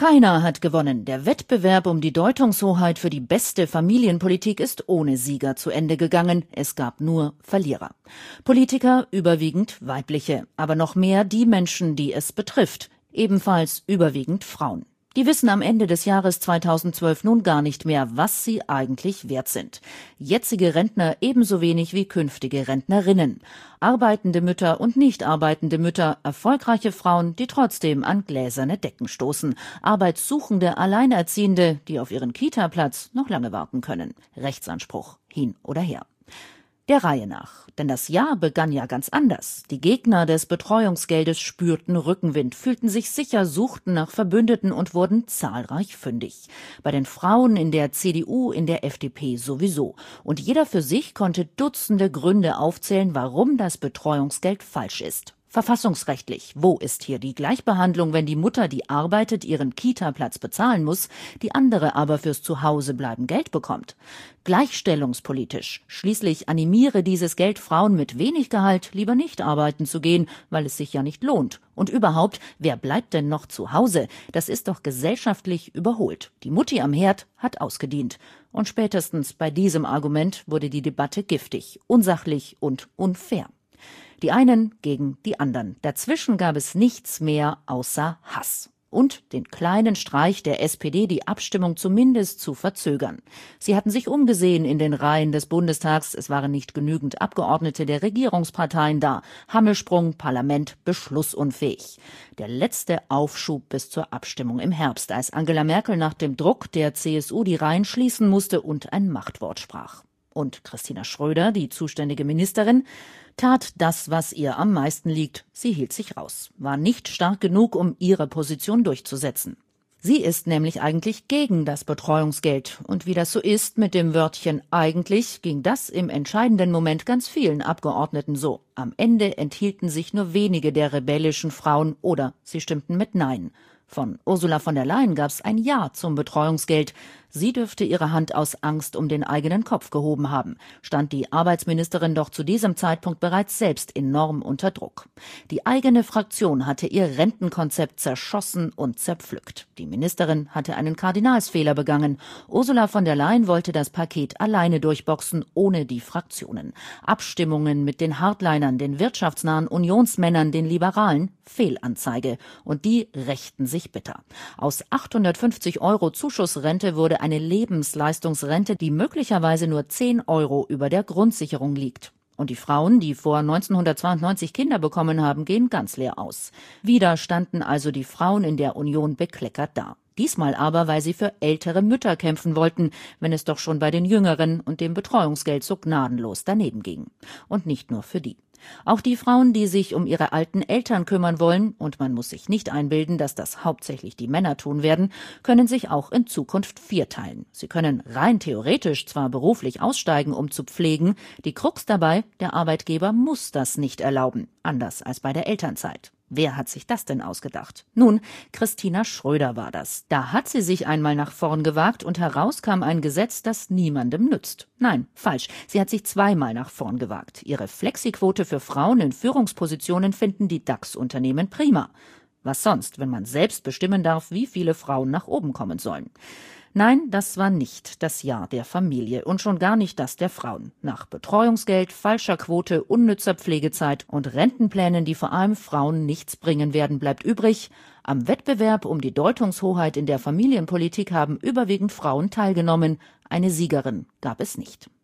Keiner hat gewonnen. Der Wettbewerb um die Deutungshoheit für die beste Familienpolitik ist ohne Sieger zu Ende gegangen. Es gab nur Verlierer. Politiker, überwiegend weibliche, aber noch mehr die Menschen, die es betrifft. Ebenfalls überwiegend Frauen. Die wissen am Ende des Jahres 2012 nun gar nicht mehr, was sie eigentlich wert sind. Jetzige Rentner ebenso wenig wie künftige Rentnerinnen. Arbeitende Mütter und nicht arbeitende Mütter, erfolgreiche Frauen, die trotzdem an gläserne Decken stoßen. Arbeitssuchende Alleinerziehende, die auf ihren Kita-Platz noch lange warten können. Rechtsanspruch hin oder her. Der Reihe nach. Denn das Jahr begann ja ganz anders. Die Gegner des Betreuungsgeldes spürten Rückenwind, fühlten sich sicher, suchten nach Verbündeten und wurden zahlreich fündig. Bei den Frauen in der CDU, in der FDP sowieso. Und jeder für sich konnte Dutzende Gründe aufzählen, warum das Betreuungsgeld falsch ist. Verfassungsrechtlich, wo ist hier die Gleichbehandlung, wenn die Mutter, die arbeitet, ihren Kita-Platz bezahlen muss, die andere aber fürs Zuhausebleiben Geld bekommt? Gleichstellungspolitisch, schließlich animiere dieses Geld Frauen mit wenig Gehalt, lieber nicht arbeiten zu gehen, weil es sich ja nicht lohnt. Und überhaupt, wer bleibt denn noch zu Hause? Das ist doch gesellschaftlich überholt. Die Mutti am Herd hat ausgedient. Und spätestens bei diesem Argument wurde die Debatte giftig, unsachlich und unfair. Die einen gegen die anderen. Dazwischen gab es nichts mehr außer Hass. Und den kleinen Streich der SPD, die Abstimmung zumindest zu verzögern. Sie hatten sich umgesehen in den Reihen des Bundestags. Es waren nicht genügend Abgeordnete der Regierungsparteien da. Hammelsprung, Parlament beschlussunfähig. Der letzte Aufschub bis zur Abstimmung im Herbst, als Angela Merkel nach dem Druck der CSU die Reihen schließen musste und ein Machtwort sprach. Und Christina Schröder, die zuständige Ministerin, tat das, was ihr am meisten liegt. Sie hielt sich raus, war nicht stark genug, um ihre Position durchzusetzen. Sie ist nämlich eigentlich gegen das Betreuungsgeld. Und wie das so ist mit dem Wörtchen eigentlich, ging das im entscheidenden Moment ganz vielen Abgeordneten so. Am Ende enthielten sich nur wenige der rebellischen Frauen oder sie stimmten mit Nein. Von Ursula von der Leyen gab es ein Ja zum Betreuungsgeld. Sie dürfte ihre Hand aus Angst um den eigenen Kopf gehoben haben. Stand die Arbeitsministerin doch zu diesem Zeitpunkt bereits selbst enorm unter Druck. Die eigene Fraktion hatte ihr Rentenkonzept zerschossen und zerpflückt. Die Ministerin hatte einen Kardinalsfehler begangen. Ursula von der Leyen wollte das Paket alleine durchboxen, ohne die Fraktionen. Abstimmungen mit den Hardlinern, den wirtschaftsnahen Unionsmännern, den Liberalen, Fehlanzeige. Und die rächten sich bitter. Aus 850 € Zuschussrente wurde eine Lebensleistungsrente, die möglicherweise nur 10 € über der Grundsicherung liegt. Und die Frauen, die vor 1992 Kinder bekommen haben, gehen ganz leer aus. Wieder standen also die Frauen in der Union bekleckert da. Diesmal aber, weil sie für ältere Mütter kämpfen wollten, wenn es doch schon bei den Jüngeren und dem Betreuungsgeld so gnadenlos daneben ging. Und nicht nur für die. Auch die Frauen, die sich um ihre alten Eltern kümmern wollen, und man muss sich nicht einbilden, dass das hauptsächlich die Männer tun werden, können sich auch in Zukunft vierteilen. Sie können rein theoretisch zwar beruflich aussteigen, um zu pflegen, die Krux dabei, der Arbeitgeber muss das nicht erlauben, anders als bei der Elternzeit. Wer hat sich das denn ausgedacht? Nun, Christina Schröder war das. Da hat sie sich einmal nach vorn gewagt und heraus kam ein Gesetz, das niemandem nützt. Nein, falsch. Sie hat sich zweimal nach vorn gewagt. Ihre Flexiquote für Frauen in Führungspositionen finden die DAX-Unternehmen prima. Was sonst, wenn man selbst bestimmen darf, wie viele Frauen nach oben kommen sollen? Nein, das war nicht das Jahr der Familie und schon gar nicht das der Frauen. Nach Betreuungsgeld, falscher Quote, unnützer Pflegezeit und Rentenplänen, die vor allem Frauen nichts bringen werden, bleibt übrig: Am Wettbewerb um die Deutungshoheit in der Familienpolitik haben überwiegend Frauen teilgenommen. Eine Siegerin gab es nicht.